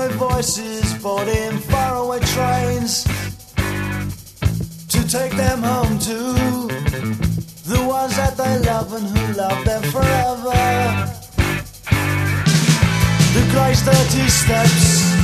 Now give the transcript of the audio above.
faraway voices boarding faraway trains to take them home to the ones that they love and who love them forever. The grey 30 steps